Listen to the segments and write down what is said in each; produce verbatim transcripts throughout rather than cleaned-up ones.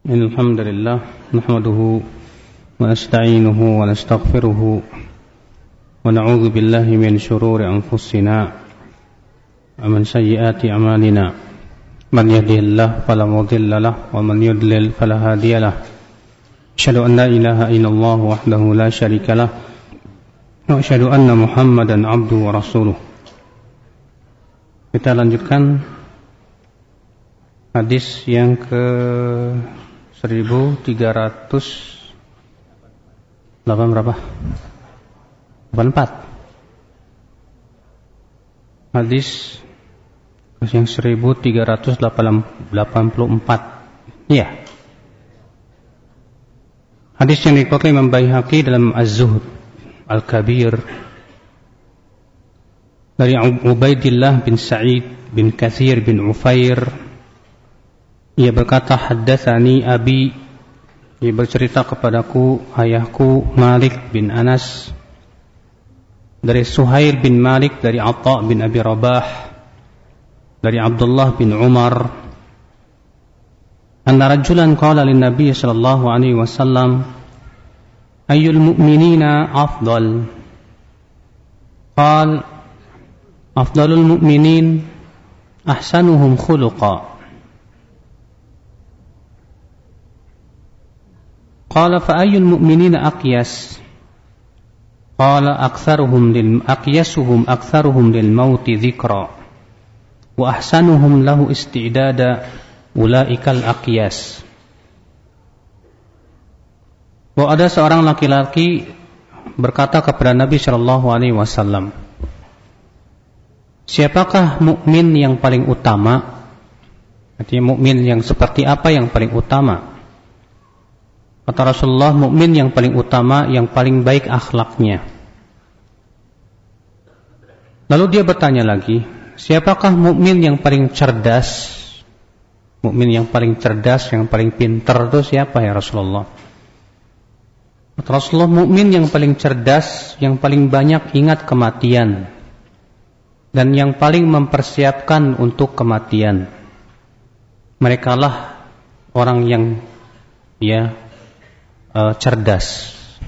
الحمد لله نحمده ونستعينه ونستغفره ونعوذ بالله من شرور أنفسنا ومن سيئات أعمالنا من يهده الله فلا مضل له ومن يضلل فلا هادي له أشهد أن لا إله إلا الله وحده لا شريك له وأشهد أن محمدا عبده ورسوله. Kita lanjutkan hadis yang ke seribu tiga ratus delapan berapa? delapan puluh empat. Hadis yang seribu tiga ratus delapan puluh empat. Iya. Hadis yang dikeluarkan Imam Baihaqi dalam Az-Zuhd Al-Kabir dari Ubaidillah bin Sa'id bin Katsir bin Ufair. Ia berkata, haddatsani abi, ia bercerita kepadaku ayahku Malik bin Anas dari Suhail bin Malik dari Atha bin Abi Rabah dari Abdullah bin Umar anna rajulan qala lin Nabi sallallahu alaihi wasallam ayyul mu'minina afdal qala afdalul mu'minin ahsanuhum khuluqa qala fa ayyul mu'minina aqyas qala aktsaruhum lil aqyasuhum aktsaruhum lil mauti dzikra wa ahsanuhum lahu istidada ulaikal aqyas. Bahwa ada seorang laki-laki berkata kepada Nabi sallallahu alaihi wasallam, siapakah mukmin yang paling utama? Artinya mukmin yang seperti apa yang paling utama? Kata Rasulullah, mukmin yang paling utama, yang paling baik akhlaknya. Lalu dia bertanya lagi, siapakah mukmin yang paling cerdas? Mukmin yang paling cerdas, yang paling pintar itu siapa ya Rasulullah? Kata Rasulullah, mukmin yang paling cerdas, yang paling banyak ingat kematian, dan yang paling mempersiapkan untuk kematian. Merekalah orang yang ya Uh, cerdas.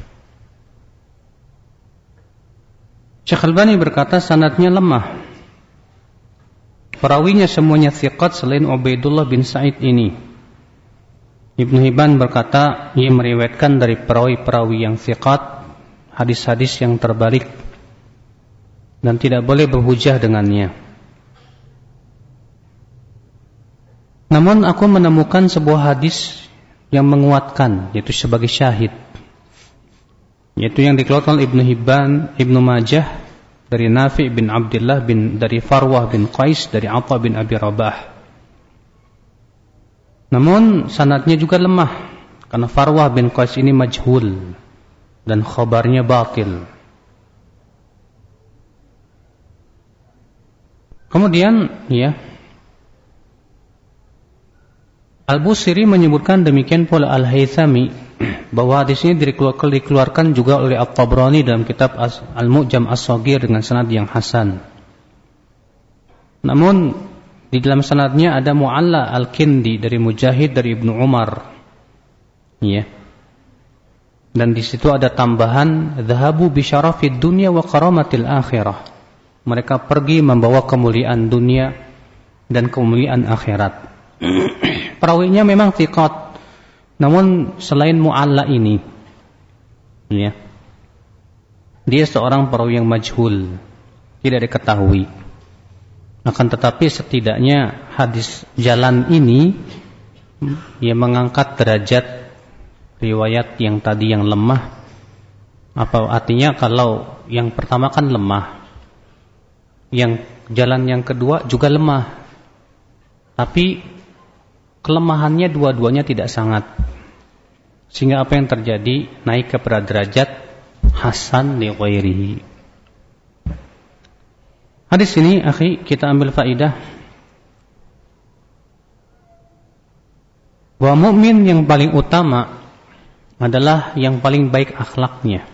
Syekh Albani berkata sanadnya lemah. Perawinya semuanya thiqat selain Ubaidullah bin Sa'id ini. Ibnu Hibban berkata ia meriwayatkan dari perawi-perawi yang thiqat hadis-hadis yang terbalik dan tidak boleh berhujah dengannya. Namun aku menemukan sebuah hadis yang menguatkan, yaitu sebagai syahid, yaitu yang dikeluarkan oleh Ibnu Hibban, Ibnu Majah dari Nafi' bin Abdullah bin dari Farwah bin Qais dari Atha bin Abi Rabah. Namun sanadnya juga lemah karena Farwah bin Qais ini majhul dan khabarnya batil. Kemudian ya Al-Busiri menyebutkan demikian pula Al-Haythami bahwa hadis ini dikeluarkan juga oleh At-Tabrani dalam kitab Al-Mu'jam As-Shaghir dengan sanad yang hasan. Namun di dalam sanadnya ada Mu'alla Al-Kindi dari Mujahid dari Ibnu Umar. Ya. Dan di situ ada tambahan dhahabu bi syarafid dunya wa karamatil akhirah. Mereka pergi membawa kemuliaan dunia dan kemuliaan akhirat. Perawinya memang thiqat, namun selain Mu'alla ini ya, dia seorang perawi yang majhul, tidak diketahui. Akan tetapi setidaknya hadis jalan ini ia mengangkat derajat riwayat yang tadi yang lemah. Apa artinya? Kalau yang pertama kan lemah, yang jalan yang kedua juga lemah, tapi kelemahannya dua-duanya tidak sangat, sehingga apa yang terjadi naik kepada derajat hasan li ghairihi. Hadis ini akhi kita ambil faidah bahwa mukmin yang paling utama adalah yang paling baik akhlaknya.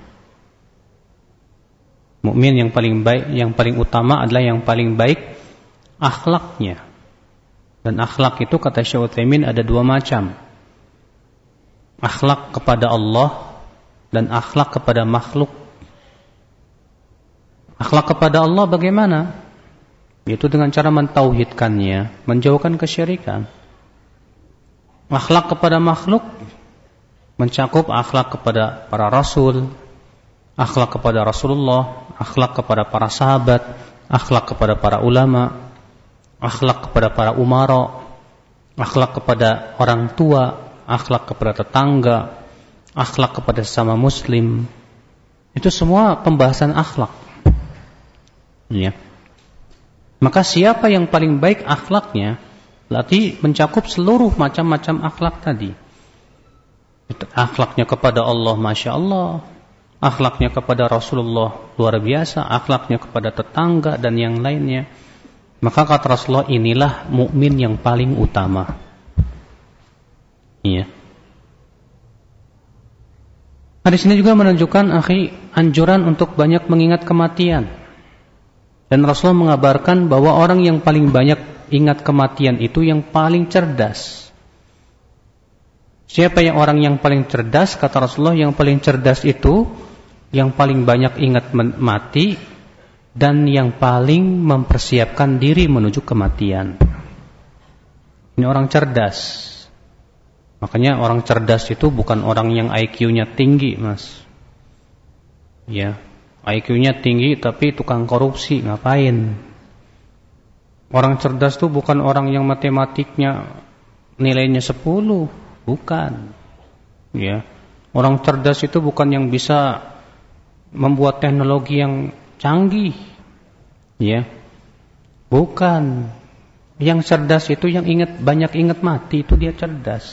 Mukmin yang paling baik, yang paling utama adalah yang paling baik akhlaknya. Dan akhlak itu kata Syekh Utsaimin ada dua macam. akhlak kepada Allah dan akhlak kepada makhluk. Akhlak kepada Allah bagaimana? Yaitu dengan cara mentauhidkannya, menjauhkan kesyirikan. Akhlak kepada makhluk mencakup akhlak kepada para rasul, akhlak kepada Rasulullah, akhlak kepada para sahabat, akhlak kepada para ulama, akhlak kepada para umara, akhlak kepada orang tua, akhlak kepada tetangga, akhlak kepada sesama muslim. Itu semua pembahasan akhlak. Ya. Maka siapa yang paling baik akhlaknya, berarti mencakup seluruh macam-macam akhlak tadi. Akhlaknya kepada Allah, Masya Allah. Akhlaknya kepada Rasulullah, luar biasa. Akhlaknya kepada tetangga dan yang lainnya. Maka kata Rasulullah, inilah mukmin yang paling utama. Iya. Hadis ini juga menunjukkan, akhi, anjuran untuk banyak mengingat kematian. Dan Rasulullah mengabarkan bahwa orang yang paling banyak ingat kematian itu yang paling cerdas. Siapa yang orang yang paling cerdas? Kata Rasulullah, yang paling cerdas itu yang paling banyak ingat mati dan yang paling mempersiapkan diri menuju kematian. Ini orang cerdas. Makanya orang cerdas itu bukan orang yang I Q-nya tinggi, Mas. Ya, I Q-nya tinggi tapi tukang korupsi, ngapain? Orang cerdas itu bukan orang yang matematiknya nilainya sepuluh, bukan. Ya. Orang cerdas itu bukan yang bisa membuat teknologi yang canggih. Ya. Bukan. Yang cerdas itu yang ingat banyak ingat mati, itu dia cerdas.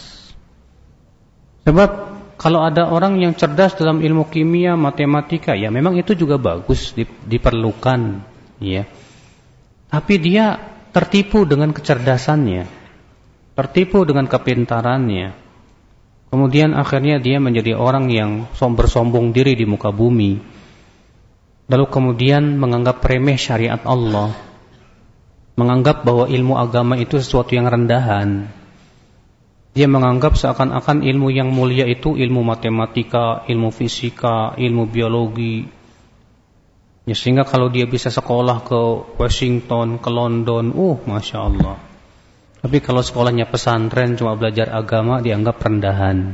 Sebab kalau ada orang yang cerdas dalam ilmu kimia, matematika, ya memang itu juga bagus, diperlukan, ya. Tapi dia tertipu dengan kecerdasannya, tertipu dengan kepintarannya. Kemudian akhirnya dia menjadi orang yang bersombong diri di muka bumi. Lalu kemudian menganggap remeh syariat Allah, menganggap bahwa ilmu agama itu sesuatu yang rendahan. Dia menganggap seakan-akan ilmu yang mulia itu ilmu matematika, ilmu fisika, ilmu biologi. Ya, sehingga kalau dia bisa sekolah ke Washington, ke London, uh, Masya Allah. Tapi kalau sekolahnya pesantren cuma belajar agama, dianggap rendahan.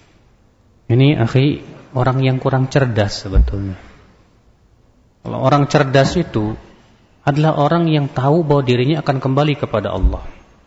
Ini akhi, orang yang kurang cerdas sebetulnya. Kalau orang cerdas itu adalah orang yang tahu bahwa dirinya akan kembali kepada Allah.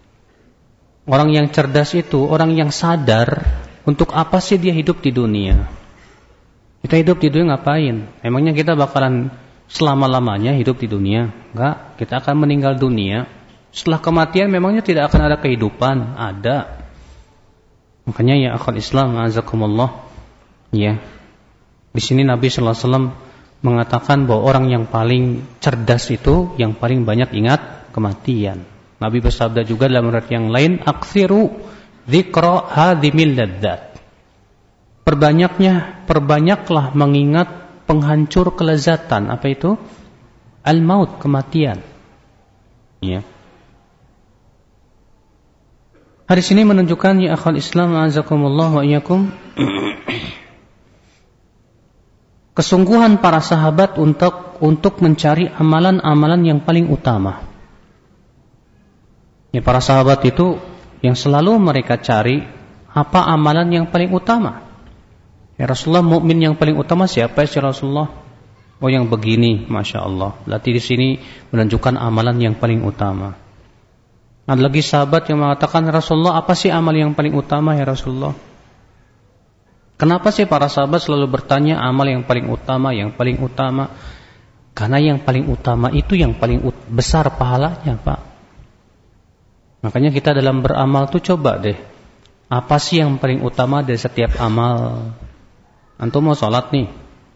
Orang yang cerdas itu orang yang sadar untuk apa sih dia hidup di dunia. Kita hidup di dunia ngapain? Emangnya kita bakalan selama-lamanya hidup di dunia? Enggak, kita akan meninggal dunia. Setelah kematian memangnya tidak akan ada kehidupan? Ada. Makanya ya akhwat Islam, azakumullah. Ya. Di sini Nabi sallallahu alaihi wasallam mengatakan bahwa orang yang paling cerdas itu yang paling banyak ingat kematian. Nabi bersabda juga dalam riwayat yang lain, "Aktsiru dzikra hadhimil ladzat." Perbanyaknya, perbanyaklah mengingat penghancur kelezatan. Apa itu? Al-maut, kematian. Ya. Hadis ini menunjukkan ya akhwal Islam azakumullah wa iyyakum kesungguhan para sahabat untuk untuk mencari amalan-amalan yang paling utama. Ya, para sahabat itu yang selalu mereka cari apa amalan yang paling utama. Ya Rasulullah, mukmin yang paling utama siapa ya Rasulullah? Oh yang begini, Masya Allah. Berarti di sini menunjukkan amalan yang paling utama. Ada lagi sahabat yang mengatakan, Rasulullah, apa sih amal yang paling utama ya Rasulullah? Kenapa sih para sahabat selalu bertanya amal yang paling utama, yang paling utama? Karena yang paling utama itu yang paling besar pahalanya, Pak. Makanya kita dalam beramal tuh coba deh, apa sih yang paling utama dari setiap amal? Antum mau sholat nih,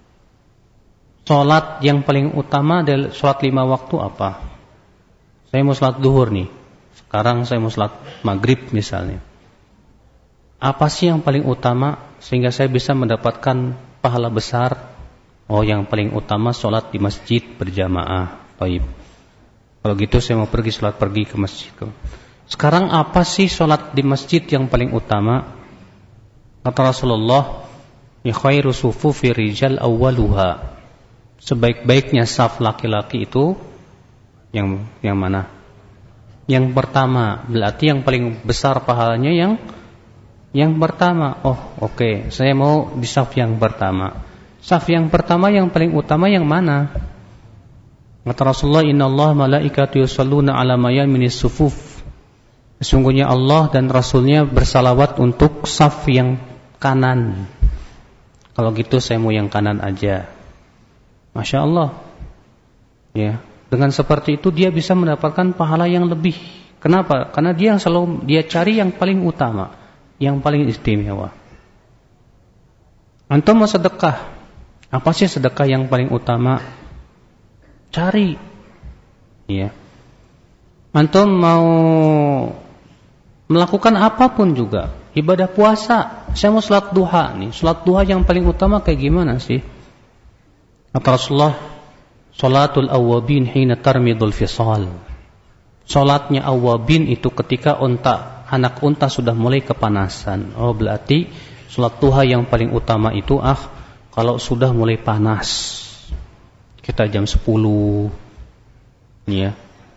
sholat yang paling utama dari sholat lima waktu apa? Saya mau sholat duhur nih, sekarang saya mau sholat maghrib misalnya. Apa sih yang paling utama sehingga saya bisa mendapatkan pahala besar? Oh, yang paling utama sholat di masjid berjamaah. Baik. Kalau gitu saya mau pergi sholat pergi ke masjid. Sekarang apa sih sholat di masjid yang paling utama? Kata Rasulullah, ya khairu sufufi rijal awwaluha. Sebaik-baiknya saf laki-laki itu yang yang mana? Yang pertama. Berarti yang paling besar pahalanya yang yang pertama. Oh, oke. Okay. Saya mau di saf yang pertama. Saf yang pertama yang paling utama yang mana? Kata Rasulullah, innallaha malaikatu yusholluna ala mayaminis sufuf. Sesungguhnya Allah dan Rasulnya bersalawat untuk saf yang kanan. Kalau gitu saya mau yang kanan aja. Masya Allah. Ya, dengan seperti itu dia bisa mendapatkan pahala yang lebih. Kenapa? Karena dia yang selalu dia cari yang paling utama, yang paling istimewa. Antum mau sedekah? Apa sih sedekah yang paling utama? Cari. Ya. Antum mau melakukan apapun juga, ibadah puasa, saya mau salat duha nih. Salat duha yang paling utama kayak gimana sih? Kata Rasulullah, salatul awwabin hina tarmidul fisal. Salatnya awwabin itu ketika unta, anak unta sudah mulai kepanasan. Oh, berarti salat duha yang paling utama itu ah kalau sudah mulai panas. Kita jam sepuluh. Ya.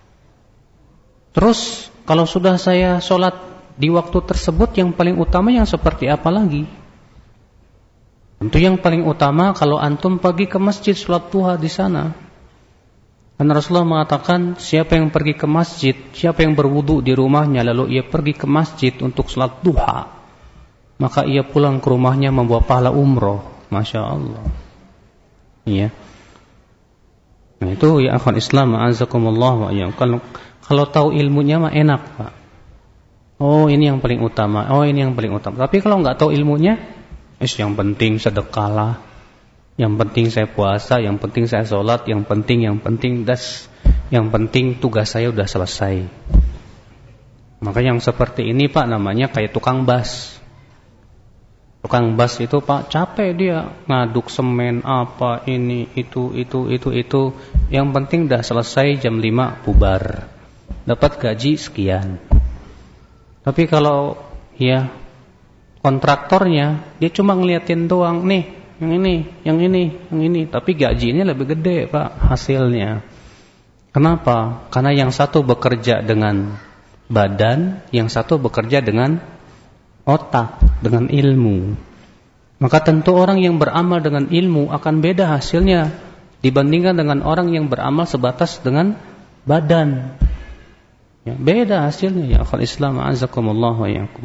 Terus kalau sudah saya salat di waktu tersebut yang paling utama yang seperti apa lagi? Tentu yang paling utama kalau antum pergi ke masjid salat duha di sana. Karena Rasulullah mengatakan siapa yang pergi ke masjid, siapa yang berwudu di rumahnya lalu ia pergi ke masjid untuk salat duha, maka ia pulang ke rumahnya membawa pahala umroh. Masya Allah. Iya. Nah itu ya akhwan Islam, a'azakumullah wa iyyakum. Kalau kalau tahu ilmunya mah enak, Pak. Oh ini yang paling utama. Oh ini yang paling utama. Tapi kalau nggak tahu ilmunya, es yang penting sedekahlah. Yang penting saya puasa, yang penting saya sholat, yang penting yang penting das, yang penting tugas saya udah selesai. Maka yang seperti ini Pak namanya kayak tukang bas. Tukang bas itu Pak capek dia ngaduk semen apa ini itu itu itu itu. Yang penting udah selesai jam lima bubar. Dapat gaji sekian. Tapi kalau ya kontraktornya dia cuma ngeliatin doang nih, yang ini, yang ini, yang ini, tapi gajinya lebih gede Pak hasilnya. Kenapa? Karena yang satu bekerja dengan badan, yang satu bekerja dengan otak, dengan ilmu. Maka tentu orang yang beramal dengan ilmu akan beda hasilnya dibandingkan dengan orang yang beramal sebatas dengan badan. Ya, beda hasilnya ya akhwal Islam, a'azakumullah wa iyyakum.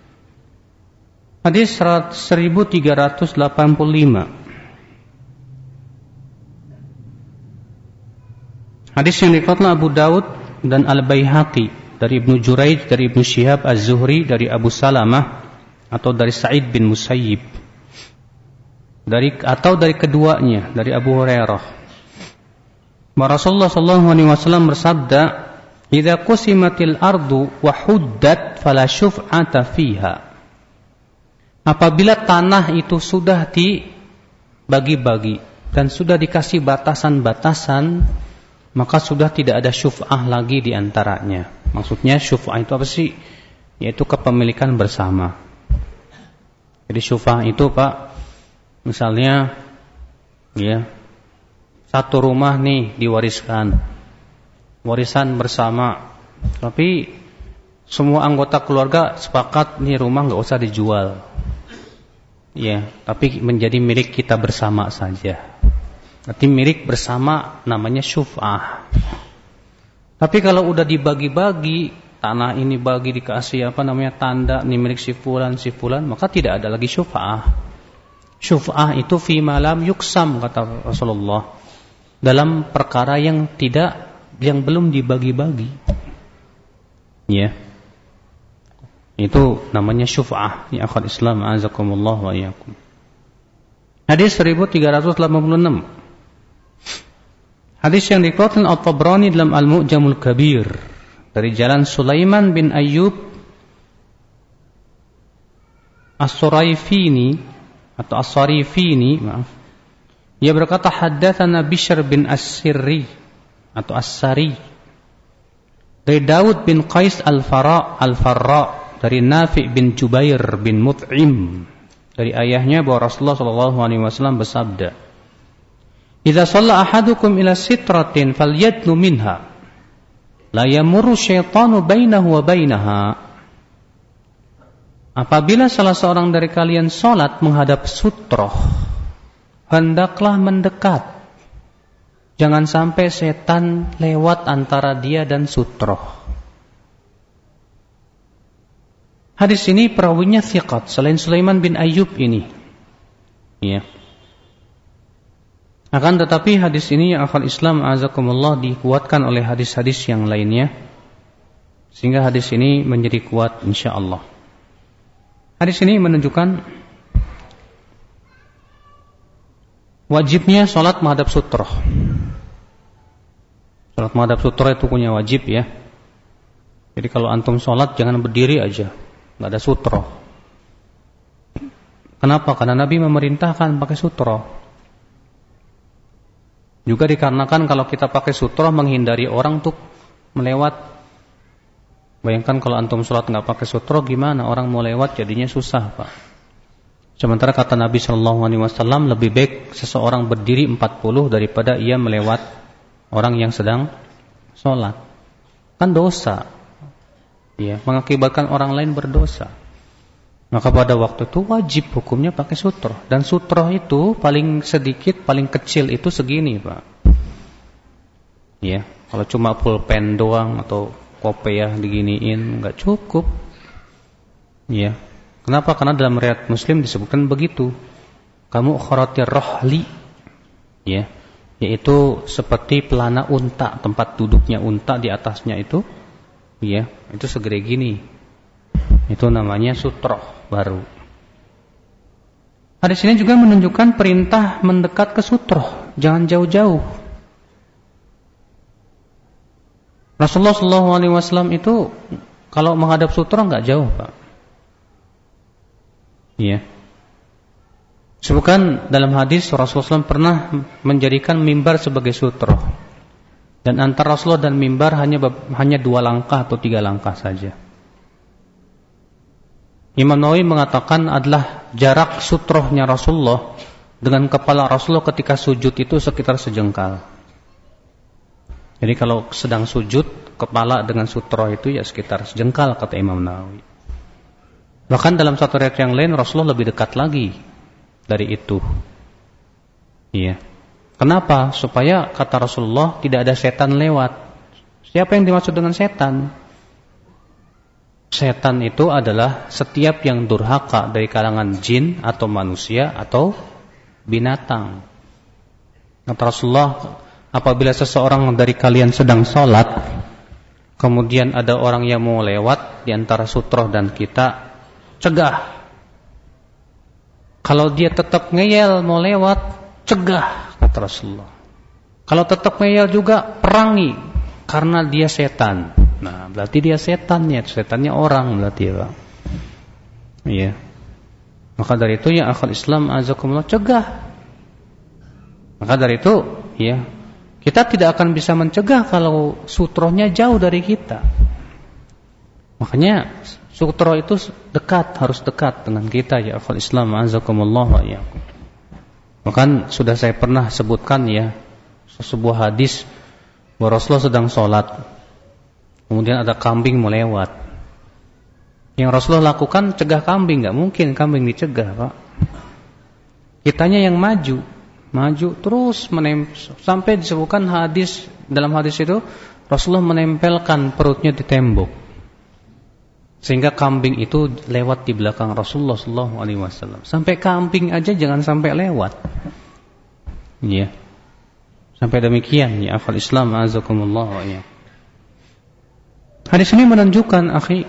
Hadis seribu tiga ratus delapan puluh lima. Hadis yang diriwayatkan Abu Daud dan Al-Baihaqi dari Ibnu Juraij, dari Ibnu Syihab Az-Zuhri, dari Abu Salamah atau dari Sa'id bin Musayyib, dari atau dari keduanya, dari Abu Hurairah. Rasulullah sallallahu alaihi wasallam bersabda, "Idza qusimatil ardu wa huddat fala syuf'ata fiha." Apabila tanah itu sudah dibagi-bagi dan sudah dikasih batasan-batasan, maka sudah tidak ada syuf'ah lagi di antaranya. Maksudnya syuf'ah itu apa sih? Yaitu kepemilikan bersama. Jadi syuf'ah itu Pak, misalnya ya, satu rumah nih diwariskan. Warisan bersama. Tapi semua anggota keluarga sepakat nih rumah enggak usah dijual. Ya, tapi menjadi milik kita bersama saja. Berarti milik bersama namanya syuf'ah. Tapi kalau udah dibagi-bagi, tanah ini bagi dikasih apa namanya tanda ini milik si fulan si fulan, maka tidak ada lagi syuf'ah. Syuf'ah itu fi ma lam yuksam kata Rasulullah. Dalam perkara yang tidak yang belum dibagi-bagi. Ya. Itu namanya syuf'ah ya akhwat Islam, azakumullah wa iyyakum. Hadis seribu tiga ratus delapan puluh enam. Hadis yang diriwayatkan At-Tabrani dalam Al-Mu'jamul Kabir dari jalan Sulaiman bin Ayyub As-Suraifini atau As-Sarifini, maaf. Ia berkata haddatsana Bishr bin As-Sirri atau As-Sari dari Daud bin Qais Al-Farra Al-Farra dari Nafi' bin Jubair bin Mut'im dari ayahnya bahwa Rasulullah sallallahu alaihi wasallam bersabda, "Idza shalla ahadukum ila sitratin falyadnu minha, la yamurru syaitanu bainahu wa bainaha." Apabila salah seorang dari kalian salat menghadap sutroh, hendaklah mendekat. Jangan sampai setan lewat antara dia dan sutroh. Hadis ini perawinya thiqat selain Sulaiman bin Ayyub ini. Ya. Akan tetapi hadis ini yang akal Islam azakumullah dikuatkan oleh hadis-hadis yang lainnya, sehingga hadis ini menjadi kuat insyaallah. Hadis ini menunjukkan wajibnya salat menghadap sutroh. Salat menghadap sutroh itu punya wajib ya. Jadi kalau antum salat jangan berdiri aja, nggak ada sutroh. Kenapa? Karena Nabi memerintahkan pakai sutroh. Juga dikarenakan kalau kita pakai sutroh menghindari orang untuk melewat. Bayangkan kalau antum sholat nggak pakai sutroh, gimana? Orang mau lewat jadinya susah, Pak. Sementara kata Nabi Shallallahu Alaihi Wasallam, lebih baik seseorang berdiri empat puluh daripada ia melewat orang yang sedang sholat. Kan dosa, ya, mengakibatkan orang lain berdosa. Maka pada waktu itu wajib hukumnya pakai sutroh. Dan sutroh itu paling sedikit, paling kecil itu segini, Pak. Ya, kalau cuma pulpen doang atau kopiah diginiin nggak cukup. Ya. Kenapa? Karena dalam riwayat Muslim disebutkan begitu. Kamu kharatir rohli, ya, yaitu seperti pelana unta, tempat duduknya unta di atasnya itu, ya, itu segede gini. Itu namanya sutroh baru. Hadis ini juga menunjukkan perintah mendekat ke sutroh, jangan jauh-jauh. Rasulullah shallallahu alaihi wasallam itu kalau menghadap sutroh nggak jauh, Pak. Iya. Sebutkan dalam hadis Rasulullah shallallahu alaihi wasallam pernah menjadikan mimbar sebagai sutroh, dan antara Rasulullah dan mimbar hanya hanya dua langkah atau tiga langkah saja. Imam Nawawi mengatakan adalah jarak sutrohnya Rasulullah dengan kepala Rasulullah ketika sujud itu sekitar sejengkal. Jadi kalau sedang sujud, kepala dengan sutroh itu ya sekitar sejengkal kata Imam Nawawi. Bahkan dalam satu riwayat yang lain Rasulullah lebih dekat lagi dari itu. Iya. Kenapa? Supaya kata Rasulullah tidak ada setan lewat. Siapa yang dimaksud dengan setan? Setan itu adalah setiap yang durhaka dari kalangan jin atau manusia atau binatang. Kata Rasulullah, apabila seseorang dari kalian sedang sholat, kemudian ada orang yang mau lewat di antara sutroh dan kita, cegah. Kalau dia tetap ngeyel mau lewat, cegah, kata Rasulullah. Kalau tetap ngeyel juga, perangi, karena dia setan. Nah, berarti dia setannya, setannya orang berarti ya, Pak. Iya. Maka dari itu ya akal Islam azakumullah, cegah. Maka dari itu, ya, kita tidak akan bisa mencegah kalau sutrohnya jauh dari kita. Makanya sutroh itu dekat, harus dekat dengan kita ya akal Islam azakumullah ya. Bahkan sudah saya pernah sebutkan ya sebuah hadis bahwa Rasulullah sedang sholat, kemudian ada kambing mau lewat. Yang Rasulullah lakukan cegah kambing, nggak mungkin kambing dicegah, Pak. Kitanya yang maju, maju terus menempel, sampai disebutkan hadis, dalam hadis itu Rasulullah menempelkan perutnya di tembok, sehingga kambing itu lewat di belakang Rasulullah Shallallahu Alaihi Wasallam. Sampai kambing aja jangan sampai lewat. Ya, sampai demikian ya akal Islam azakumullah ya. Hadis ini menunjukkan, akhi,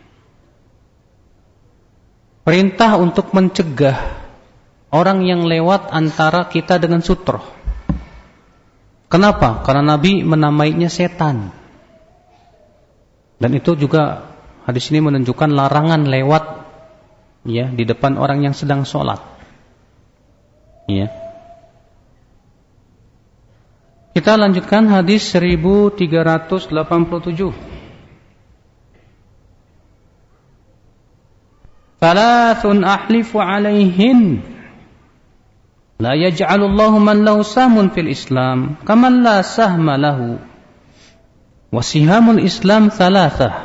perintah untuk mencegah orang yang lewat antara kita dengan sutroh. Kenapa? Karena Nabi menamainya setan. Dan itu juga hadis ini menunjukkan larangan lewat ya di depan orang yang sedang sholat. Ya. Kita lanjutkan hadis seribu tiga ratus delapan puluh tujuh. Thalathun ahlifu alaihin la yaj'alullahu man lahu sahmun fil Islam kaman la sahma lahu. Wa sihamul Islam thalathah.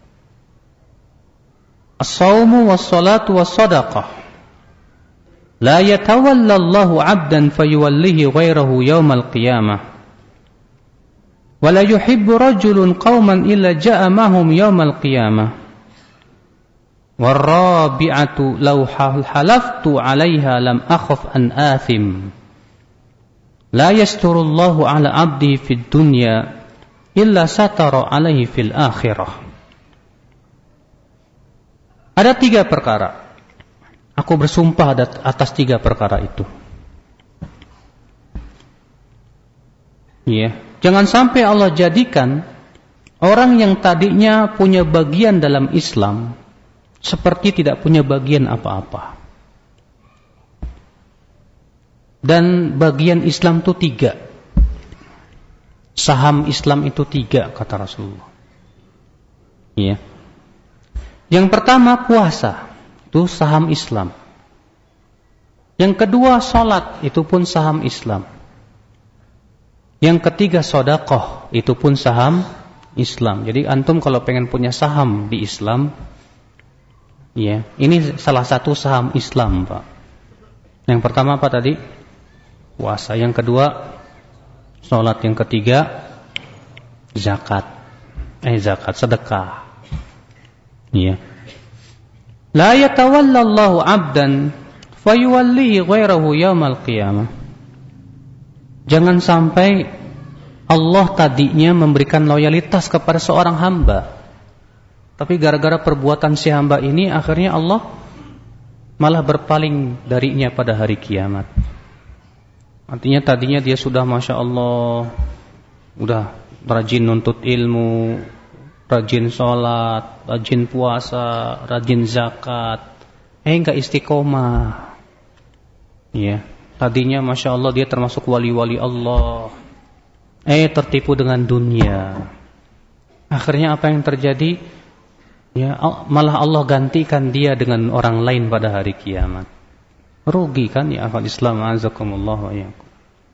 As-sawmu was-salatu was-sadaqah. La yatawalla Allahu 'abdan fayuwallihi ghairahu yawmal qiyamah. Wa la yuhibbu rajulun qauman illa ja'a mahum yawmal qiyamah. Warabi'atu law halaftu 'alaiha lam akhaf an athim. La yasturullahu 'ala 'abdi fid dunya illa satara 'alaihi fil akhirah. Ada tiga perkara. Aku bersumpah atas tiga perkara itu. Ya, jangan sampai Allah jadikan orang yang tadinya punya bagian dalam Islam seperti tidak punya bagian apa-apa. Dan bagian Islam itu tiga. Saham Islam itu tiga, kata Rasulullah. Ya. Yang pertama puasa, itu saham Islam. Yang kedua salat, itu pun saham Islam. Yang ketiga sedekah, itu pun saham Islam. Jadi antum kalau pengen punya saham di Islam, ya, ini salah satu saham Islam, Pak. Yang pertama apa tadi? Puasa. Yang kedua salat. Yang ketiga zakat. Eh zakat, sedekah. Ya. La yatawallallahu 'abdan fayuwallihi ghairahu yaumal qiyamah. Jangan sampai Allah tadinya memberikan loyalitas kepada seorang hamba, tapi gara-gara perbuatan si hamba ini akhirnya Allah malah berpaling darinya pada hari kiamat. Artinya tadinya dia sudah Masya Allah, udah rajin nuntut ilmu, rajin sholat, rajin puasa, rajin zakat, eh enggak istiqomah. Ya, tadinya Masya Allah dia termasuk wali-wali Allah, eh tertipu dengan dunia. Akhirnya apa yang terjadi? Ya, malah Allah gantikan dia dengan orang lain pada hari kiamat. Rugi kan ya akhwat Islam, azakumullah wa iyyakum.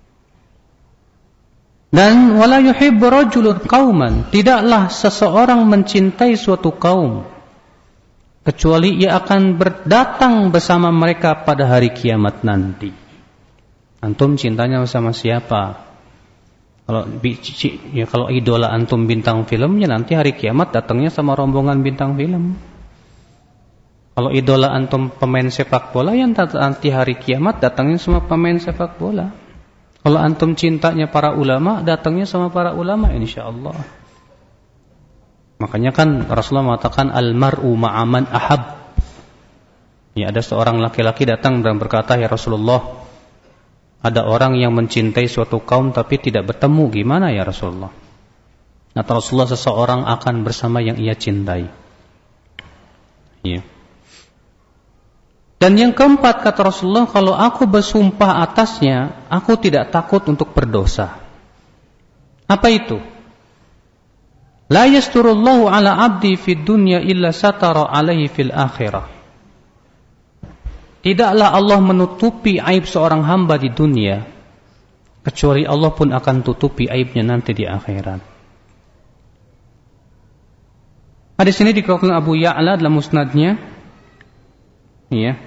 Dan wala yuhibbu rajulun qauman, tidaklah seseorang mencintai suatu kaum kecuali ia akan berdatang bersama mereka pada hari kiamat nanti. Antum cintanya sama siapa? Kalau ya, kalau idola antum bintang filmnya, nanti hari kiamat datangnya sama rombongan bintang film. Kalau idola antum pemain sepak bola, yang nanti hari kiamat datangnya sama pemain sepak bola. Kalau antum cintanya para ulama, datangnya sama para ulama insyaallah. Makanya kan Rasulullah mengatakan al-mar'u ma'aman ahab. Ya, ada seorang laki-laki datang dan berkata, ya Rasulullah, ada orang yang mencintai suatu kaum tapi tidak bertemu, gimana ya Rasulullah? Kata Rasulullah, seseorang akan bersama yang ia cintai. Ya. Dan yang keempat kata Rasulullah, kalau aku bersumpah atasnya, aku tidak takut untuk berdosa. Apa itu? La yasturullahu ala abdi fid dunya illa satara alaihi fil akhirah. Tidaklah Allah menutupi aib seorang hamba di dunia, kecuali Allah pun akan tutupi aibnya nanti di akhirat. Hadis ini dikeluarkan Abu Ya'la dalam musnadnya. Ya.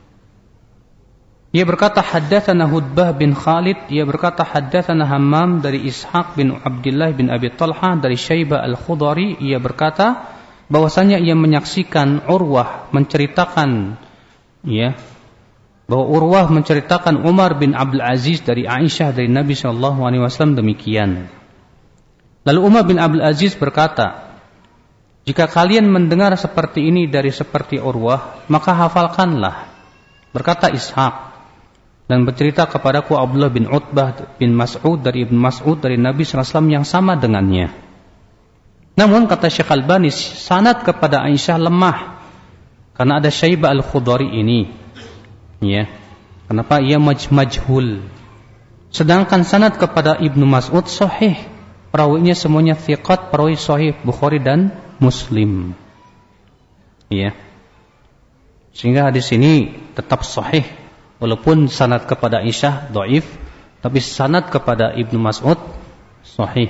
Ia berkata haddatsana Hudbah bin Khalid, ia berkata haddatsana Hammam dari Ishaq bin Abdullah bin Abi Talha dari Syaibah Al-Khudari, ia berkata bahwasanya ia menyaksikan Urwah menceritakan, ya, bahwa Urwah menceritakan Umar bin Abdul Aziz dari Aisyah dari Nabi sallallahu alaihi wasallam demikian. Lalu Umar bin Abdul Aziz berkata, jika kalian mendengar seperti ini dari seperti Urwah, maka hafalkanlah. Berkata Ishaq, dan bercerita kepadaku Abdullah bin Utbah bin Mas'ud dari Ibn Mas'ud dari Nabi sallallahu alaihi wasallam yang sama dengannya. Namun kata Syekh Albani, sanad kepada Aisyah lemah karena ada Syaibah Al-Khudari ini. Ya. Kenapa? Ia maj- majhul. Sedangkan sanad kepada Ibnu Mas'ud sahih. Perawinya semuanya thiqat, perawi sahih Bukhari dan Muslim. Ya. Sehingga hadis ini tetap sahih walaupun sanad kepada Aisyah dhaif, tapi sanad kepada Ibnu Mas'ud sahih.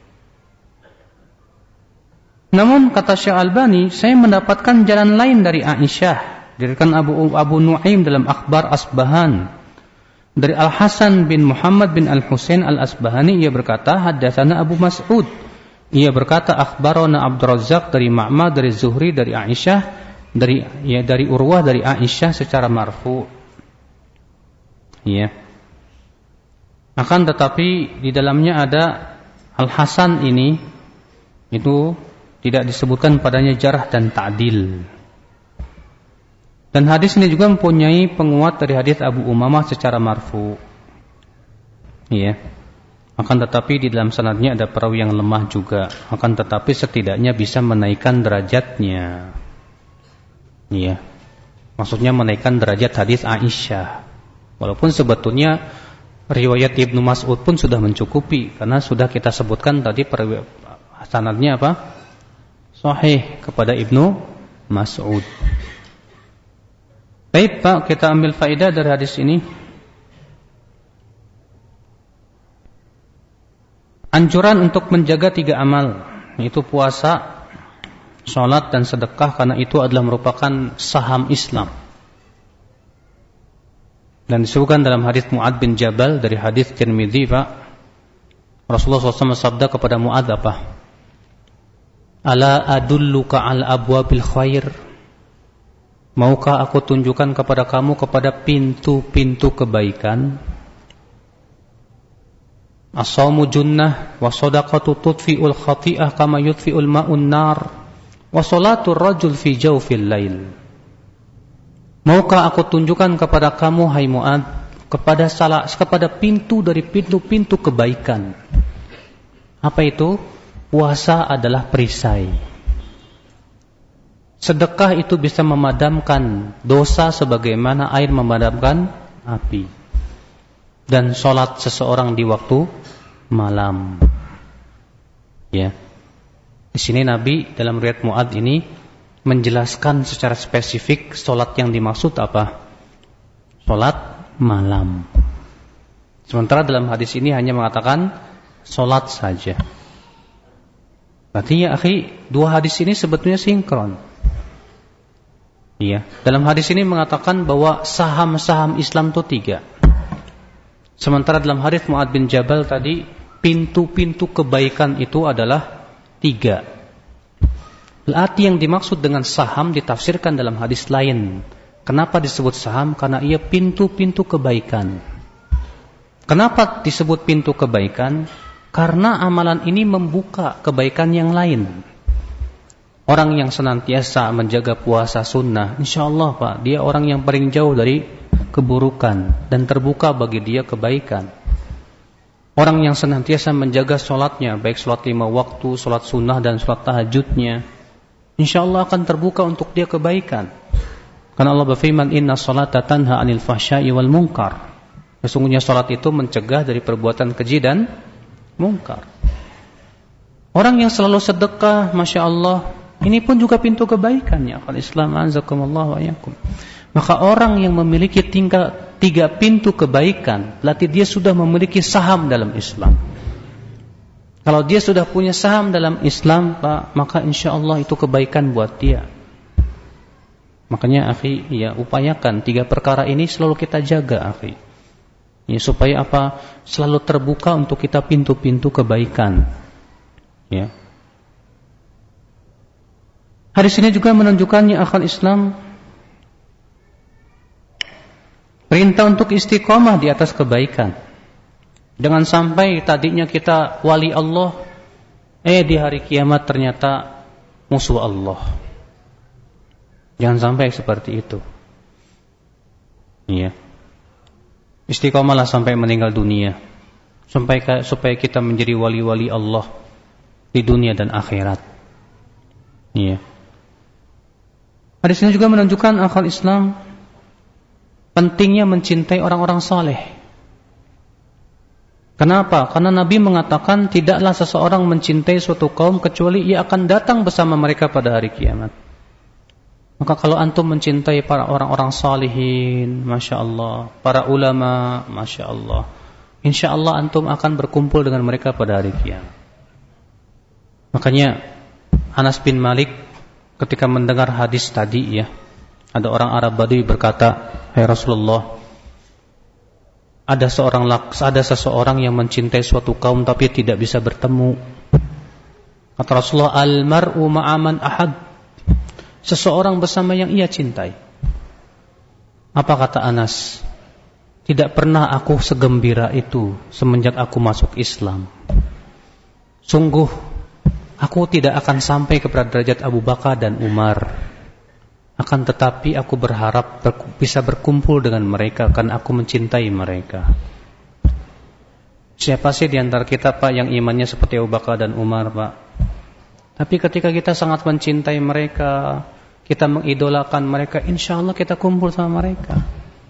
Namun kata Syekh Albani, saya mendapatkan jalan lain dari Aisyah, diriwayatkan Abu Abu Nuaim dalam Akhbar Asbahan dari Al Hasan bin Muhammad bin Al Husain Al Asbahani, ia berkata, haddatsana Abu Mas'ud, ia berkata akhbarana Abdul Razzaq dari Ma'mar dari Zuhri dari Aisyah dari ya dari Urwah dari Aisyah secara marfu. Ya. Akan tetapi di dalamnya ada Al Hasan ini itu tidak disebutkan padanya jarh dan ta'dil. Dan hadis ini juga mempunyai penguat dari hadis Abu Umamah secara marfu. Iya. Akan tetapi di dalam sanadnya ada perawi yang lemah juga. Akan tetapi setidaknya bisa menaikkan derajatnya. Iya. Maksudnya menaikkan derajat hadis Aisyah. Walaupun sebetulnya riwayat Ibnu Mas'ud pun sudah mencukupi, karena sudah kita sebutkan tadi sanadnya apa? Sahih kepada Ibnu Mas'ud. Baik Pak, kita ambil faedah dari hadis ini. Anjuran untuk menjaga tiga amal, yaitu puasa, sholat dan sedekah, karena itu adalah merupakan saham Islam. Dan disebutkan dalam hadis Mu'adz bin Jabal dari hadis Tirmidzi, Pak, Rasulullah shallallahu alaihi wasallam sabda kepada Mu'adz apa? Ala adulluka al abwabil khair, maukah aku tunjukkan kepada kamu kepada pintu-pintu kebaikan? As-shaumu junnah wa shadaqatu tudfi'ul khati'ah kama yudfi'ul ma'un nar wa shalatur rajul fi jawfil lail. Maukah aku tunjukkan kepada kamu hai Mu'adz kepada salah kepada pintu dari pintu-pintu kebaikan? Apa itu? Puasa adalah perisai. Sedekah itu bisa memadamkan dosa sebagaimana air memadamkan api. Dan sholat seseorang di waktu malam. Ya. Di sini Nabi dalam riwayat Mu'adz ini menjelaskan secara spesifik sholat yang dimaksud apa? Sholat malam. Sementara dalam hadis ini hanya mengatakan sholat saja. Berarti ya akhi, dua hadis ini sebetulnya sinkron. Iya. Dalam hadis ini mengatakan bahwa saham-saham Islam itu tiga. Sementara dalam hadis Mu'adz bin Jabal tadi, pintu-pintu kebaikan itu adalah tiga. Berarti yang dimaksud dengan saham ditafsirkan dalam hadis lain. Kenapa disebut saham? Karena ia pintu-pintu kebaikan. Kenapa disebut pintu kebaikan? Karena amalan ini membuka kebaikan yang lain. Orang yang senantiasa menjaga puasa sunnah, insya Allah Pak, dia orang yang paling jauh dari keburukan dan terbuka bagi dia kebaikan. Orang yang senantiasa menjaga sholatnya, baik sholat lima waktu, sholat sunnah dan sholat tahajudnya, insya Allah akan terbuka untuk dia kebaikan. Karena Allah berfirman, Inna sholata tanha anil fahsya'i wal munkar. Sesungguhnya sholat itu mencegah dari perbuatan keji dan mungkar. Orang yang selalu sedekah, masya Allah, ini pun juga pintu kebaikan ya. Kalau Islam azakumullah wa iyyakum. Maka orang yang memiliki tinggal tiga pintu kebaikan, berarti dia sudah memiliki saham dalam Islam. Kalau dia sudah punya saham dalam Islam, Pak, maka insya Allah itu kebaikan buat dia. Makanya akhi, ya upayakan tiga perkara ini selalu kita jaga akhi. Ya, supaya apa? Selalu terbuka untuk kita pintu-pintu kebaikan. Ya. Hadis ini juga menunjukkan ya akal Islam, perintah untuk istiqomah di atas kebaikan. Jangan sampai tadinya kita wali Allah, eh di hari kiamat ternyata musuh Allah. Jangan sampai seperti itu. Iya. Istiqomahlah sampai meninggal dunia, sampai supaya kita menjadi wali-wali Allah di dunia dan akhirat. Iya. Hadis ini juga menunjukkan akal Islam pentingnya mencintai orang-orang saleh. Kenapa? Karena Nabi mengatakan tidaklah seseorang mencintai suatu kaum kecuali ia akan datang bersama mereka pada hari kiamat. Maka kalau antum mencintai para orang-orang salihin, Masya Allah, para ulama, Masya Allah, insya Allah antum akan berkumpul dengan mereka pada hari kiamat. Makanya Anas bin Malik ketika mendengar hadis tadi ya, ada orang Arab Badui berkata, "Hai Rasulullah, ada seorang ada seseorang yang mencintai suatu kaum tapi tidak bisa bertemu." Kata Rasulullah, "Al-mar'u ma'aman ahad." Seseorang bersama yang ia cintai. Apa kata Anas? Tidak pernah aku segembira itu semenjak aku masuk Islam. Sungguh aku tidak akan sampai kepada derajat Abu Bakar dan Umar. Akan tetapi aku berharap ber- bisa berkumpul dengan mereka karena aku mencintai mereka. Siapa sih di antara kita, Pak, yang imannya seperti Abu Bakar dan Umar, Pak? Tapi ketika kita sangat mencintai mereka, kita mengidolakan mereka, insya Allah kita kumpul sama mereka.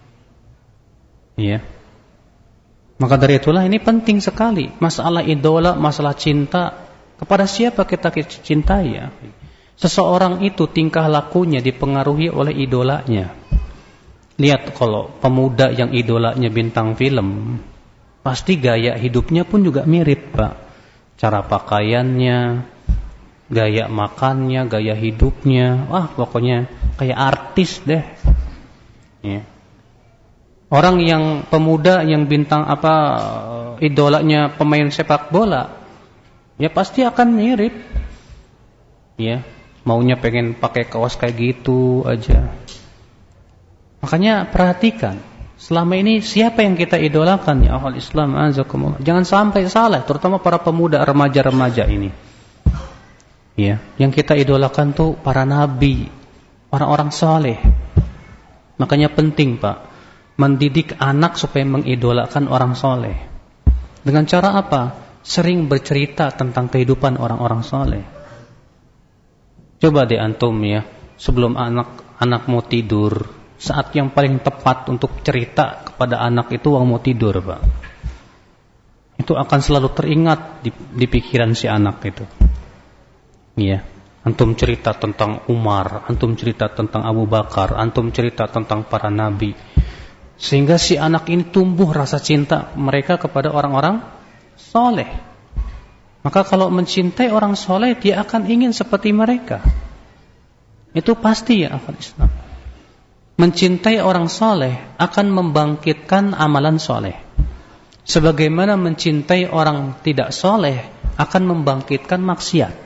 Iya. Maka dari itulah ini penting sekali. Masalah idola, masalah cinta, kepada siapa kita cintai ya. Seseorang itu tingkah lakunya dipengaruhi oleh idolanya. Lihat kalau pemuda yang idolanya bintang film, pasti gaya hidupnya pun juga mirip, Pak. Cara pakaiannya, gaya makannya, gaya hidupnya, wah pokoknya kayak artis deh. Ya. Orang yang pemuda yang bintang apa idolanya pemain sepak bola, ya pasti akan mirip. Ya, maunya pengen pakai kaos kayak gitu aja. Makanya perhatikan, selama ini siapa yang kita idolakan ya ahlul Islam azakumullah. Jangan sampai salah, terutama para pemuda remaja-remaja ini. Ya, yang kita idolakan tuh para nabi, orang-orang saleh. Makanya penting, Pak, mendidik anak supaya mengidolakan orang saleh. Dengan cara apa? Sering bercerita tentang kehidupan orang-orang saleh. Coba deh antum ya, sebelum anak anak mau tidur, saat yang paling tepat untuk cerita kepada anak itu waktu mau tidur, Pak. Itu akan selalu teringat di, di pikiran si anak itu. Iya, antum cerita tentang Umar, antum cerita tentang Abu Bakar, antum cerita tentang para nabi, sehingga si anak ini tumbuh rasa cinta mereka kepada orang-orang soleh. Maka kalau mencintai orang soleh, dia akan ingin seperti mereka. Itu pasti ya akhwat Islam. Mencintai orang soleh akan membangkitkan amalan soleh, sebagaimana mencintai orang tidak soleh akan membangkitkan maksiat.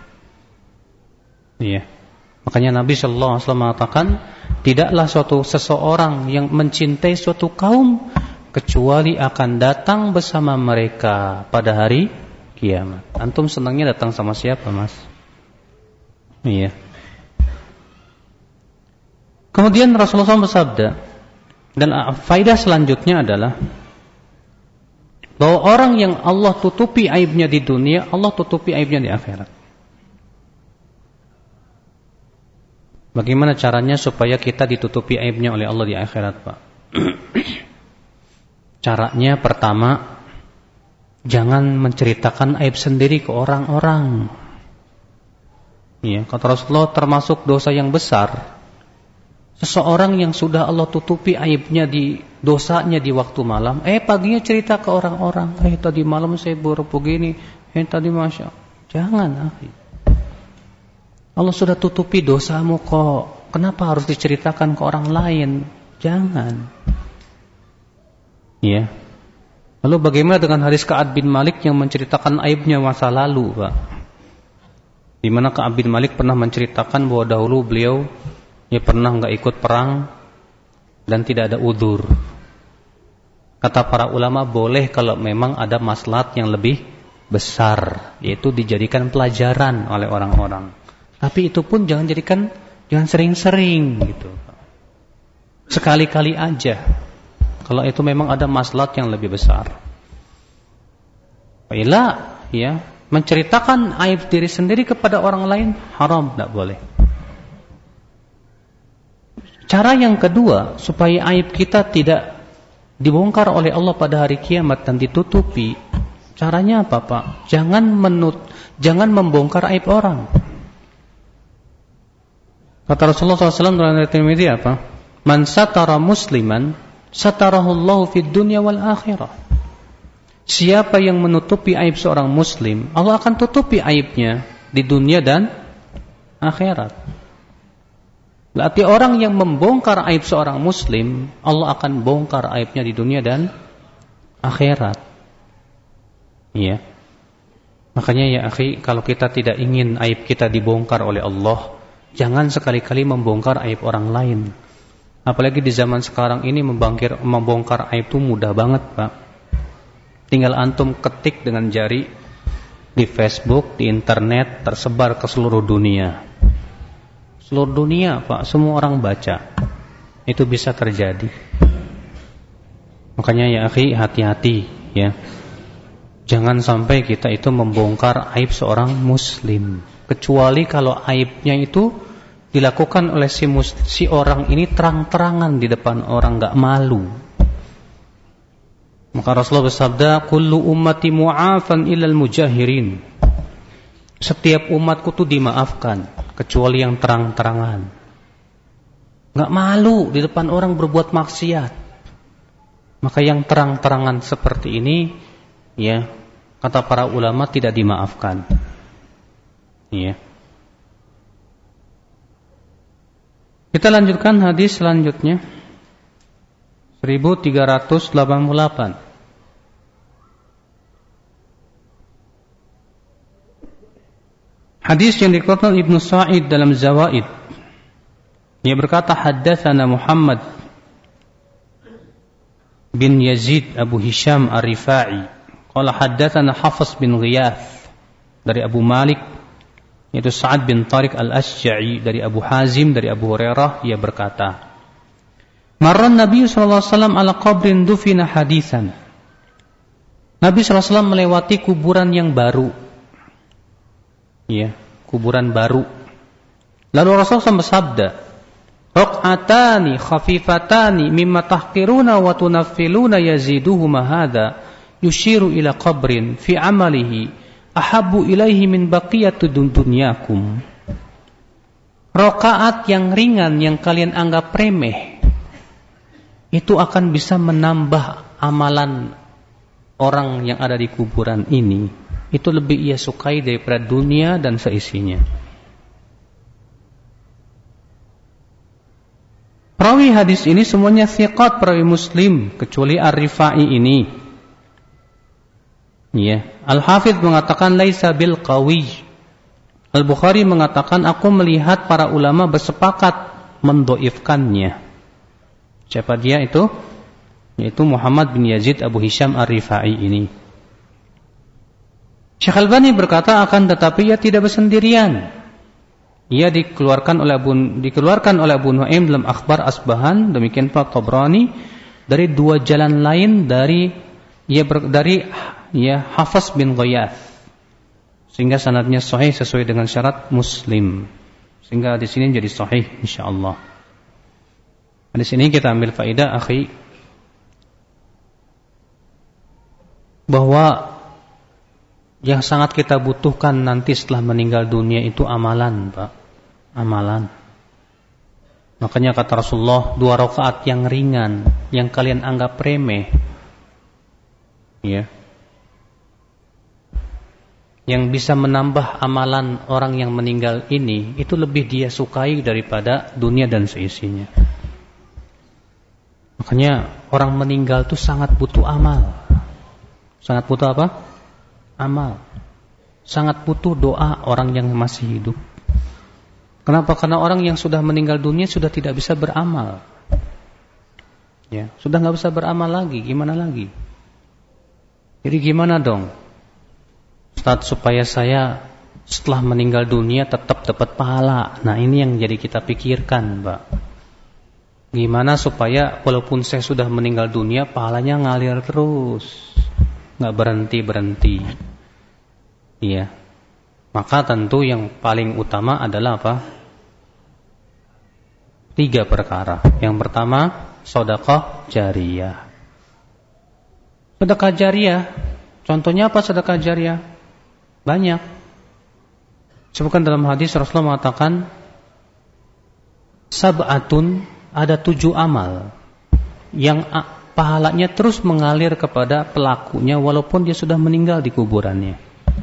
Iya. Makanya Nabi Shallallahu Alaihi Wasallam mengatakan, tidaklah suatu seseorang yang mencintai suatu kaum kecuali akan datang bersama mereka pada hari kiamat. Antum senangnya datang sama siapa, Mas? Iya. Kemudian Rasulullah shallallahu alaihi wasallam bersabda, dan faedah selanjutnya adalah bahwa orang yang Allah tutupi aibnya di dunia, Allah tutupi aibnya di akhirat. Bagaimana caranya supaya kita ditutupi aibnya oleh Allah di akhirat, Pak? Caranya pertama, jangan menceritakan aib sendiri ke orang-orang. Ya, kata Rasulullah termasuk dosa yang besar. Seseorang yang sudah Allah tutupi aibnya di dosanya di waktu malam, eh paginya cerita ke orang-orang, eh tadi malam saya baru begini, eh tadi masya. Jangan, akhi. Allah sudah tutupi dosamu kok. Kenapa harus diceritakan ke orang lain? Jangan. Ya. Lalu bagaimana dengan hadis Ka'ab bin Malik yang menceritakan aibnya masa lalu, Pak? Di mana Ka'ab bin Malik pernah menceritakan bahwa dahulu beliau ya pernah enggak ikut perang dan tidak ada udzur. Kata para ulama boleh kalau memang ada maslahat yang lebih besar, yaitu dijadikan pelajaran oleh orang-orang. Tapi itu pun jangan jadikan, jangan sering-sering gitu. Sekali-kali aja. Kalau itu memang ada maslahat yang lebih besar. Baiklah, ya, menceritakan aib diri sendiri kepada orang lain haram, tidak boleh. Cara yang kedua supaya aib kita tidak dibongkar oleh Allah pada hari kiamat dan ditutupi, caranya apa, Pak? Jangan menut, jangan membongkar aib orang. Kata Rasulullah shallallahu alaihi wasallam dalam riwayat Tirmidzi apa? Man satara musliman satarahullahu fid dunya wal akhirah. Siapa yang menutupi aib seorang muslim, Allah akan tutupi aibnya di dunia dan akhirat. Berarti orang yang membongkar aib seorang muslim, Allah akan bongkar aibnya di dunia dan akhirat. Iya. Makanya ya akhi, kalau kita tidak ingin aib kita dibongkar oleh Allah, jangan sekali-kali membongkar aib orang lain. Apalagi di zaman sekarang ini membongkar, membongkar aib itu mudah banget, Pak. Tinggal antum ketik dengan jari di Facebook, di internet, tersebar ke seluruh dunia. Seluruh dunia, Pak, semua orang baca. Itu bisa terjadi. Makanya ya akhi, hati-hati ya. Jangan sampai kita itu membongkar aib seorang muslim, kecuali kalau aibnya itu dilakukan oleh si, mus- si orang ini terang-terangan di depan orang, gak malu. Maka Rasulullah bersabda, kullu ummati mu'afan ilal mujahirin. Setiap umatku tuh dimaafkan, kecuali yang terang-terangan. Gak malu di depan orang berbuat maksiat. Maka yang terang-terangan seperti ini, ya, kata para ulama tidak dimaafkan. Ya. Kita lanjutkan hadis selanjutnya, seribu tiga ratus delapan puluh delapan. Hadis yang dikeluarkan Ibnu Sa'id dalam Zawaid. Ia berkata, haddatsana Muhammad bin Yazid Abu Hisham Ar-Rifa'i. Qala haddatsana Hafiz bin Ghiyath dari Abu Malik, yaitu Sa'ad bin Tariq Al-Asja'i dari Abu Hazim dari Abu Hurairah. Ia berkata, marran Nabi sallallahu alaihi wasallam ala qabrin dufina hadisan. Nabi sallallahu alaihi wasallam melewati kuburan yang baru. Ya, kuburan baru. Lalu Rasulullah bersabda, raq'atani khafifatani mimma tahqiruna wa tunaffiluna yaziduhuma hadha yushiru ila qabrin fi amalihi ahabbu ilaihi min baqiyati dunyakum. Rakaat yang ringan yang kalian anggap remeh itu akan bisa menambah amalan orang yang ada di kuburan ini. Itu lebih ia sukai daripada dunia dan seisinya. Perawi hadis ini semuanya thiqat, perawi Muslim, kecuali Ar-Rifa'i ini. Ya, Al-Hafidz mengatakan laisa bil qawi. Al-Bukhari mengatakan aku melihat para ulama bersepakat mendoifkannya. Siapa dia itu? Yaitu Muhammad bin Yazid Abu Hisham Ar-Rifa'i ini. Syekh Al-Albani berkata, akan tetapi ia tidak bersendirian. Ia dikeluarkan oleh Abu, dikeluarkan oleh Abu Nuaim dalam Akhbar Asbahan, demikian pula Tabrani dari dua jalan lain dari ia ber, dari ya Hafiz bin Ghiyath, sehingga sanadnya sahih sesuai dengan syarat Muslim, sehingga di sini jadi sahih insyaallah. Di sini kita ambil faedah akhi, bahwa yang sangat kita butuhkan nanti setelah meninggal dunia itu amalan, Pak. Amalan. Makanya kata Rasulullah, dua rakaat yang ringan, yang kalian anggap remeh, ya, yang bisa menambah amalan orang yang meninggal ini, itu lebih dia sukai daripada dunia dan seisinya. Makanya orang meninggal itu sangat butuh amal. Sangat butuh apa? Amal. Sangat butuh doa orang yang masih hidup. Kenapa? Karena orang yang sudah meninggal dunia sudah tidak bisa beramal. Ya, sudah nggak bisa beramal lagi. Gimana lagi? Jadi gimana dong, Ustaz, supaya saya setelah meninggal dunia tetap dapat pahala? Nah, ini yang jadi kita pikirkan, Mbak. Gimana supaya walaupun saya sudah meninggal dunia, pahalanya ngalir terus, nggak berhenti-berhenti. Iya. Maka tentu yang paling utama adalah apa? Tiga perkara. Yang pertama, sedekah jariyah. Sedekah jariyah, contohnya apa sedekah jariyah? Banyak. Sebutkan dalam hadis Rasulullah mengatakan, sab'atun, ada tujuh amal yang pahalanya terus mengalir kepada pelakunya walaupun dia sudah meninggal di kuburannya.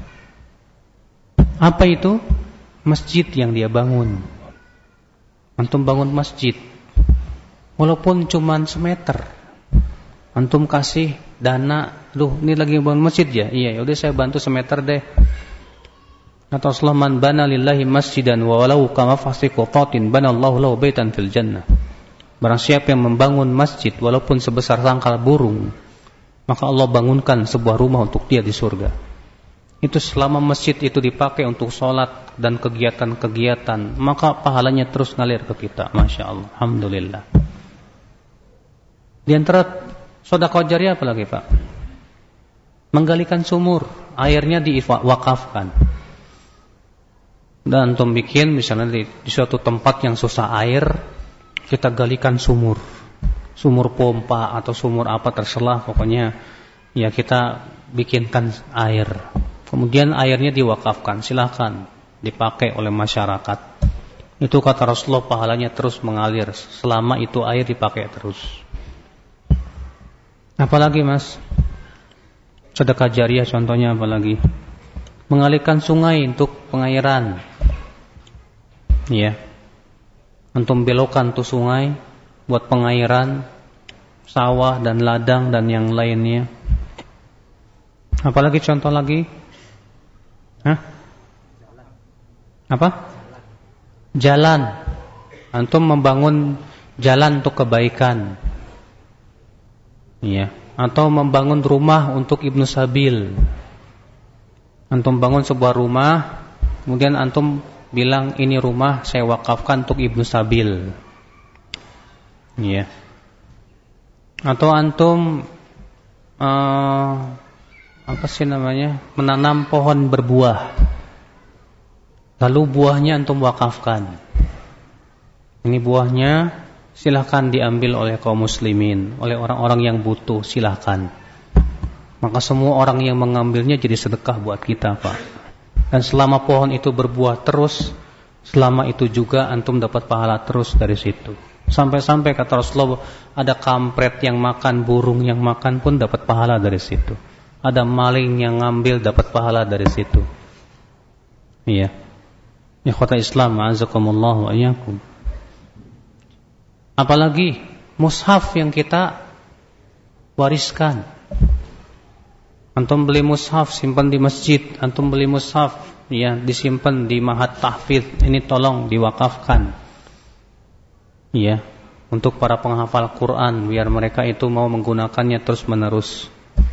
Apa itu? Masjid yang dia bangun. Antum bangun masjid walaupun cuman semeter, antum kasih dana, duh ini lagi bangun masjid ya, iya udah saya bantu semeter deh. Kata Rasulullah, man bana lillahi masjidan walau kama fasiqatin banallahu lahu baitan fil jannah. Barang siapa yang membangun masjid walaupun sebesar sangkal burung, maka Allah bangunkan sebuah rumah untuk dia di surga. Itu selama masjid itu dipakai untuk sholat dan kegiatan-kegiatan, maka pahalanya terus ngalir ke kita. Masya Allah, alhamdulillah. Di antara sedekah jariyah apa lagi Pak? Menggalikan sumur, airnya diwakafkan. Dan antum bikin misalnya di, di suatu tempat yang susah air, kita galikan sumur, sumur pompa atau sumur apa terserah, pokoknya ya kita bikinkan air. Kemudian airnya diwakafkan, silakan dipakai oleh masyarakat. Itu kata Rasulullah pahalanya terus mengalir selama itu air dipakai terus. Apalagi Mas? Sedekah jariyah contohnya apalagi? Mengalirkan sungai untuk pengairan. Ya. Antum belokkan tuh sungai buat pengairan sawah dan ladang dan yang lainnya. Apalagi contoh lagi? Hah? Apa? Jalan. Antum membangun jalan untuk kebaikan. Iya, atau membangun rumah untuk Ibnu Sabil. Antum bangun sebuah rumah, kemudian antum bilang ini rumah saya wakafkan untuk Ibnu Sabil. Iya. Atau antum uh, apa sih namanya? menanam pohon berbuah. Lalu buahnya antum wakafkan. Ini buahnya silahkan diambil oleh kaum muslimin, oleh orang-orang yang butuh, silahkan. Maka semua orang yang mengambilnya jadi sedekah buat kita Pak. Dan selama pohon itu berbuah terus, selama itu juga antum dapat pahala terus dari situ. Sampai-sampai kata Rasulullah, ada kampret yang makan, burung yang makan pun dapat pahala dari situ. Ada maling yang ngambil dapat pahala dari situ. Iya. Ikhwatal Islam, a'azakumullah wa iyyakum. Apalagi mushaf yang kita wariskan. Antum beli mushaf simpan di masjid, antum beli mushaf ya disimpan di mahat tahfidz, ini tolong diwakafkan. Ya, untuk para penghafal Quran biar mereka itu mau menggunakannya terus-menerus.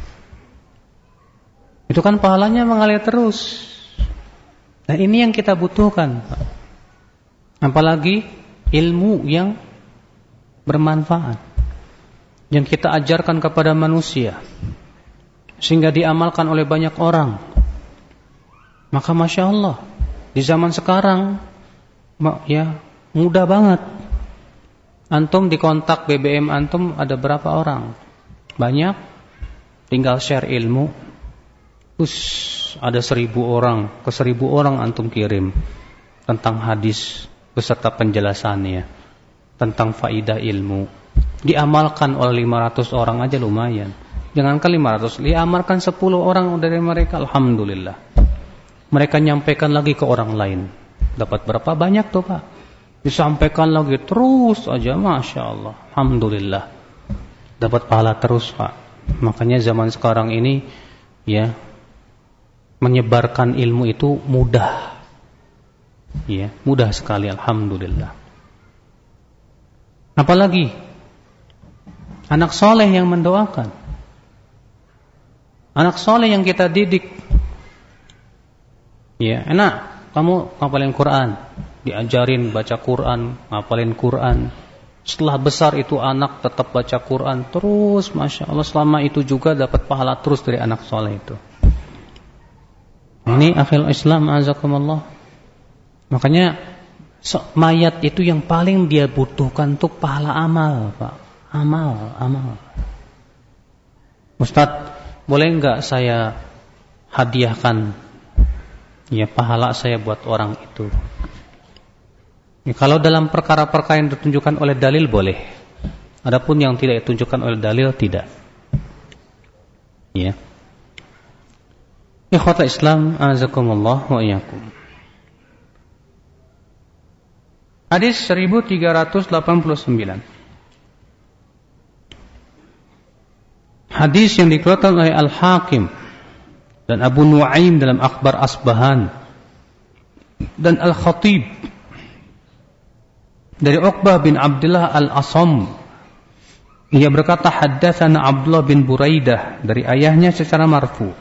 Itu kan pahalanya mengalir terus. Dan ini yang kita butuhkan. Apalagi ilmu yang bermanfaat yang kita ajarkan kepada manusia sehingga diamalkan oleh banyak orang. Maka Masya Allah, di zaman sekarang ya mudah banget. Antum di kontak B B M antum ada berapa orang? Banyak. Tinggal share ilmu. Us, ada seribu orang, ke seribu orang antum kirim tentang hadis beserta penjelasannya, tentang faidah ilmu. Diamalkan oleh lima ratus orang aja lumayan. Jangankan lima ratus, diamalkan sepuluh orang dari mereka, alhamdulillah. Mereka nyampaikan lagi ke orang lain. Dapat berapa banyak tuh Pak? Disampaikan lagi terus aja, Masya Allah, alhamdulillah. Dapat pahala terus Pak. Makanya zaman sekarang ini ya menyebarkan ilmu itu mudah. Ya, mudah sekali, alhamdulillah. Apalagi anak soleh yang mendoakan, anak soleh yang kita didik. Ya, enak kamu ngapalin Quran, diajarin baca Quran, ngapalin Quran. Setelah besar itu anak tetap baca Quran terus, Masya Allah, selama itu juga dapat pahala terus dari anak soleh itu. Ini akhil Islam, azakumullah. Makanya mayat itu yang paling dia butuhkan untuk pahala amal, Pak. Amal, amal. Ustaz, boleh enggak saya hadiahkan ya pahala saya buat orang itu? Ya, kalau dalam perkara-perkara yang ditunjukkan oleh dalil boleh. Adapun yang tidak ditunjukkan oleh dalil tidak. Ya. Ikhwatal Islam, azakumullah wa iyyakum. Hadis seribu tiga ratus delapan puluh sembilan. Hadis yang dikeluarkan oleh Al-Hakim dan Abu Nuaim dalam Akhbar Asbahan dan Al-Khatib dari Uqbah bin Abdullah Al-Asam. Ia berkata, haddatsana Abdullah bin Buraidah, dari ayahnya secara marfu.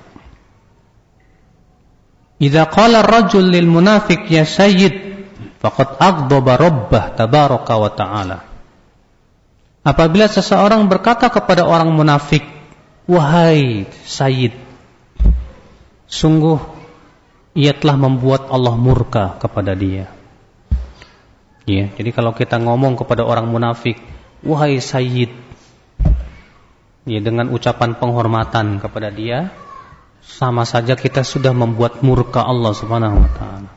Idza qala ar-rajul lil munafiq ya sayyid faqad aghdaba rabbah tabaraka wa ta'ala. Apabila seseorang berkata kepada orang munafik, wahai sayyid, sungguh ia telah membuat Allah murka kepada dia. Ya, jadi kalau kita ngomong kepada orang munafik, wahai sayyid, ya, dengan ucapan penghormatan kepada dia, sama saja kita sudah membuat murka Allah Subhanahu wa taala.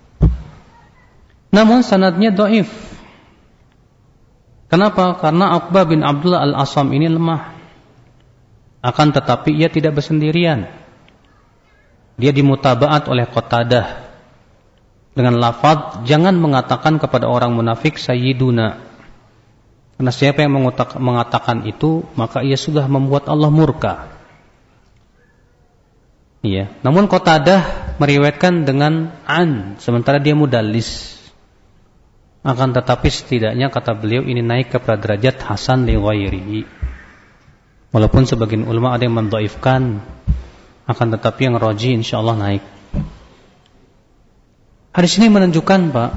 Namun sanadnya dhaif. Kenapa? Karena Uqbah bin Abdullah Al-Asam ini lemah. Akan tetapi ia tidak bersendirian. Dia dimutabaat oleh Qatadah dengan lafaz, jangan mengatakan kepada orang munafik sayyiduna. Karena siapa yang mengatakan itu, maka ia sudah membuat Allah murka. Iya. Namun Qatadah meriwayatkan dengan an, sementara dia mudallis. Akan tetapi setidaknya kata beliau ini naik kepada derajat hasan li ghairihi. Walaupun sebagian ulama ada yang mendhaifkan, akan tetapi yang rajih insyaallah naik. Hadis ini menunjukkan, Pak,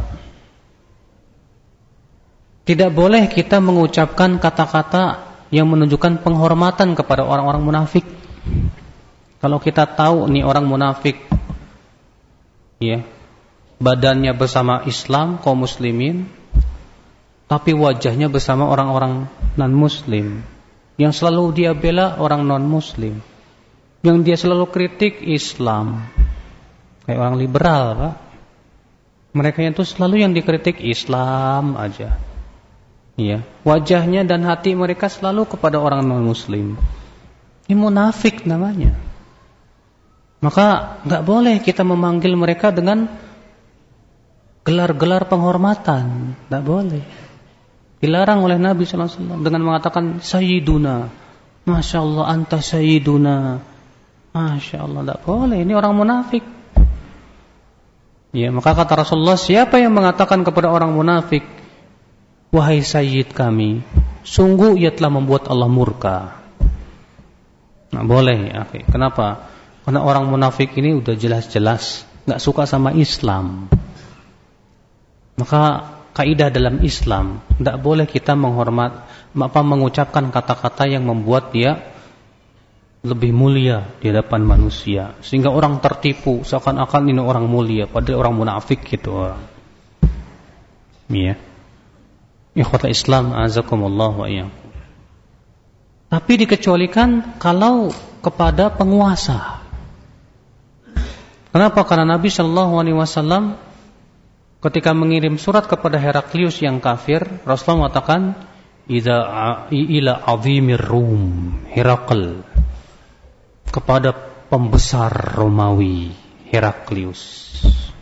tidak boleh kita mengucapkan kata-kata yang menunjukkan penghormatan kepada orang-orang munafik. Kalau kita tahu nih orang munafik, ya, badannya bersama Islam, kaum muslimin, tapi wajahnya bersama orang-orang non-muslim, yang selalu dia bela orang non-muslim, yang dia selalu kritik Islam, kayak orang liberal, Pak. Mereka itu selalu yang dikritik Islam aja. Ya, wajahnya dan hati mereka selalu kepada orang non-muslim. Ini munafik namanya. Maka enggak boleh kita memanggil mereka dengan gelar-gelar penghormatan, enggak boleh. Dilarang oleh Nabi sallallahu alaihi wasallam dengan mengatakan sayyiduna. Masya Allah anta sayyiduna. Masya Allah, enggak boleh. Ini orang munafik. Ya, maka kata Rasulullah, siapa yang mengatakan kepada orang munafik, wahai sayyid kami, sungguh ia telah membuat Allah murka. Nah, boleh ya, okay. Kenapa? Karena orang munafik ini udah jelas-jelas gak suka sama Islam. Maka kaidah dalam Islam, tidak boleh kita menghormat, apa mengucapkan kata-kata yang membuat dia lebih mulia di hadapan manusia, sehingga orang tertipu seakan-akan ini orang mulia, padahal orang munafik gitu orang. Ya. Ikhwatul Islam, azakumullah wa iyyakum. Tapi dikecualikan kalau kepada penguasa. Kenapa? Karena Nabi Shallallahu Alaihi Wasallam ketika mengirim surat kepada Heraklius yang kafir, Rasulullah mengatakan, "Idza ila azimir Rum, Herakl," kepada pembesar Romawi, Heraklius.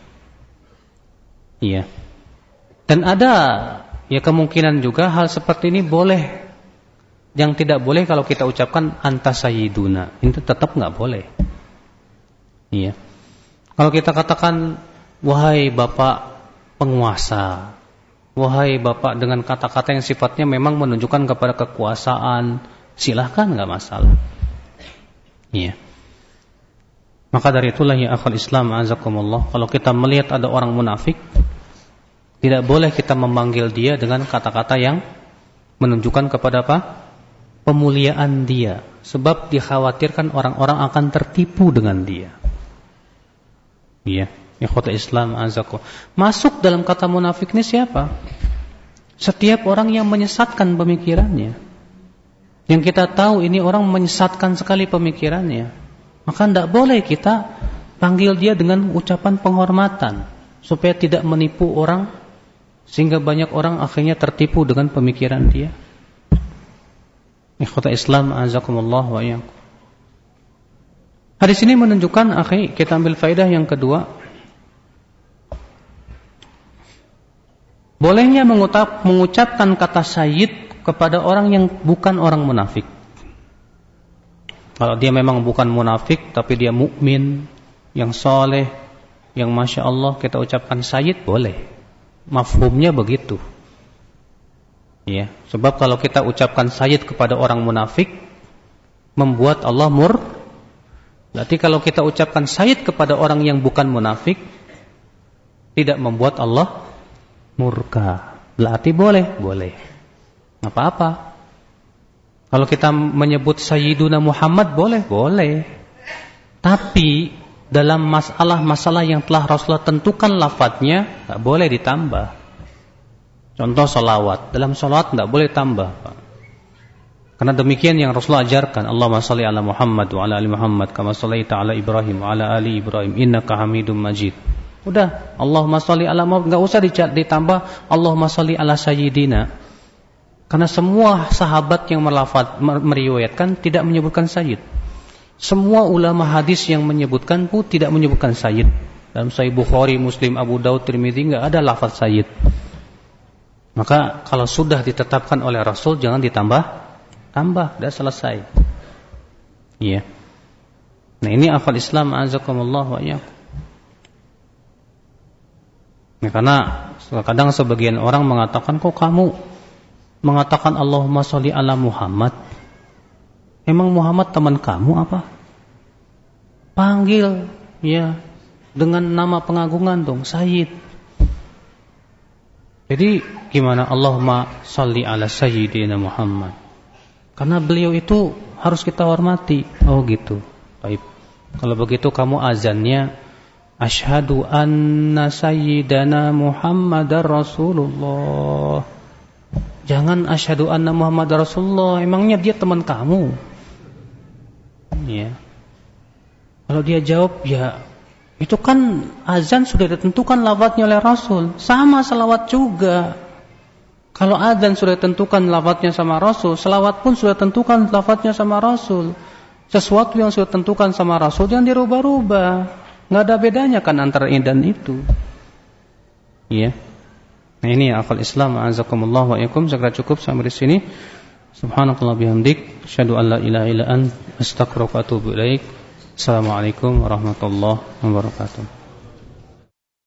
Iya. Dan ada ya kemungkinan juga hal seperti ini boleh. Yang tidak boleh kalau kita ucapkan anta sayyiduna, itu tetap enggak boleh. Iya. Kalau kita katakan wahai bapak penguasa, wahai bapak dengan kata-kata yang sifatnya memang menunjukkan kepada kekuasaan, silahkan, enggak masalah. Iya. Maka dari itulah ya akhul Islam azakumullah, kalau kita melihat ada orang munafik, tidak boleh kita memanggil dia dengan kata-kata yang menunjukkan kepada apa? Pemuliaan dia, sebab dikhawatirkan orang-orang akan tertipu dengan dia. Iya, ikhwatul Islam azakum. Masuk dalam kata munafik ini siapa? Setiap orang yang menyesatkan pemikirannya. Yang kita tahu ini orang menyesatkan sekali pemikirannya. Maka tidak boleh kita panggil dia dengan ucapan penghormatan, supaya tidak menipu orang sehingga banyak orang akhirnya tertipu dengan pemikiran dia. Ikhwata Islam azakumullah wa iyyakum. Hadis ini menunjukkan, akhi, kita ambil faedah yang kedua. Bolehnya mengucap, mengucapkan kata sayyid kepada orang yang bukan orang munafik. Kalau dia memang bukan munafik, tapi dia mukmin, yang soleh, yang masya Allah, kita ucapkan sayyid, boleh. Mafhumnya begitu. Ya, sebab kalau kita ucapkan sayyid kepada orang munafik, membuat Allah mur. Berarti kalau kita ucapkan sayyid kepada orang yang bukan munafik, tidak membuat Allah murka. Berarti boleh, boleh. Nggak apa-apa. Kalau kita menyebut Sayyiduna Muhammad, boleh, boleh. Tapi dalam masalah-masalah yang telah Rasulullah tentukan lafadznya, nggak boleh ditambah. Contoh salawat, dalam salawat nggak boleh tambah, Pak. Karena demikian yang Rasulullah ajarkan. Allahumma shalli ala Muhammad wa ala ali Muhammad kama shallaita ala Ibrahim wa ala ali Ibrahim innaka Hamidum Majid. Udah, Allahumma shalli ala Muhammad, nggak usah ditambah Allahumma shalli ala Sayyidina. Karena semua sahabat yang melafaz, meriwayatkan tidak menyebutkan sayyid. Semua ulama hadis yang menyebutkan pun tidak menyebutkan sayyid. Dalam Sahih Bukhari, Muslim, Abu Daud, Tirmidzi enggak ada lafaz sayyid. Maka kalau sudah ditetapkan oleh Rasul, jangan ditambah, tambah, sudah selesai. Iya. Nah, ini akhwal Islam azakumullah wa iyyakum. Nah, karena kadang sebagian orang mengatakan, kok kamu mengatakan Allahumma sholli ala Muhammad? Emang Muhammad teman kamu apa? Panggil ya dengan nama pengagungan dong, Sayyid. Jadi gimana Allahumma sholli ala Sayyidina Muhammad? Karena beliau itu harus kita hormati. Oh gitu. Baik. Kalau begitu kamu azannya asyhadu anna sayyidana Muhammadar Rasulullah. Jangan asyhadu anna Muhammad Rasulullah. Emangnya dia teman kamu? Ya. Kalau dia jawab, ya itu kan azan sudah ditentukan lafadznya oleh Rasul. Sama salawat juga. Kalau azan sudah ditentukan lafadznya sama Rasul, salawat pun sudah ditentukan lafadznya sama Rasul. Sesuatu yang sudah ditentukan sama Rasul jangan dirubah-rubah. Nggak ada bedanya kan antara ini dan itu. Iya. Nah, ini akal Islam azakumullah wa iyyakum. Segera cukup sampai di sini. Subhanakallah bihamdik, asyhadu an la ilaha illa anta, astaghfiruka wa atubu ilaik. Assalamualaikum warahmatullahi wabarakatuh.